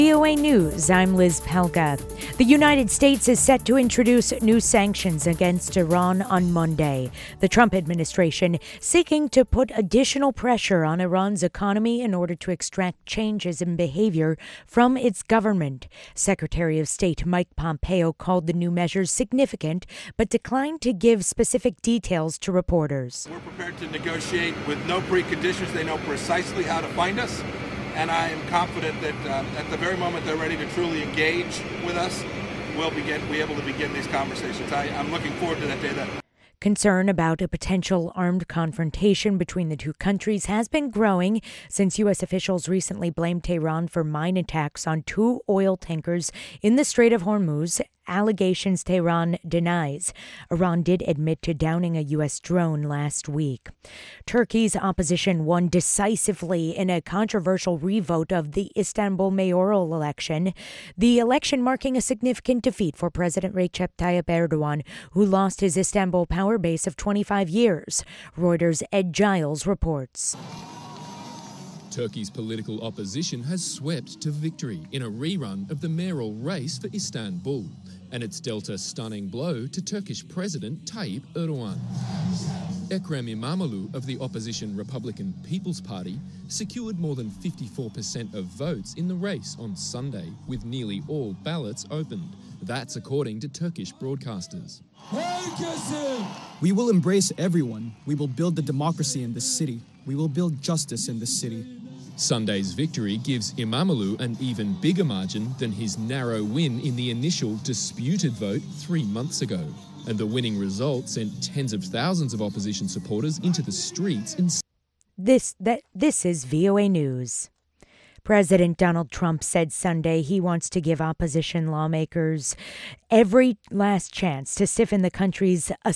VOA News, I'm Liz Pelga. The United States is set to introduce new sanctions against Iran on Monday. The Trump administration seeking to put additional pressure on Iran's economy in order to extract changes in behavior from its government. Secretary of State Mike Pompeo called the new measures significant, but declined to give specific details to reporters. We're prepared to negotiate with no preconditions. They know precisely how to find us. And I am confident that at the very moment they're ready to truly engage with us, we'll be able to begin these conversations. I'm looking forward to that day. Concern about a potential armed confrontation between the two countries has been growing since U.S. officials recently blamed Tehran for mine attacks on two oil tankers in the Strait of Hormuz, allegations Tehran denies. Iran did admit to downing a U.S. drone last week. Turkey's opposition won decisively in a controversial revote of the Istanbul mayoral election, the election marking a significant defeat for President Recep Tayyip Erdogan, who lost his Istanbul power base of 25 years. Reuters' Ed Giles reports. Turkey's political opposition has swept to victory in a rerun of the mayoral race for Istanbul, and it's dealt a stunning blow to Turkish President Tayyip Erdogan. Ekrem İmamoğlu of the opposition Republican People's Party secured more than 54% of votes in the race on Sunday, with nearly all ballots opened. That's according to Turkish broadcasters. We will embrace everyone. We will build the democracy in this city. We will build justice in this city. Sunday's victory gives İmamoğlu an even bigger margin than his narrow win in the initial disputed vote 3 months ago. And the winning result sent tens of thousands of opposition supporters into the streets. This is VOA News. President Donald Trump said Sunday he wants to give opposition lawmakers every last chance to stiffen the country's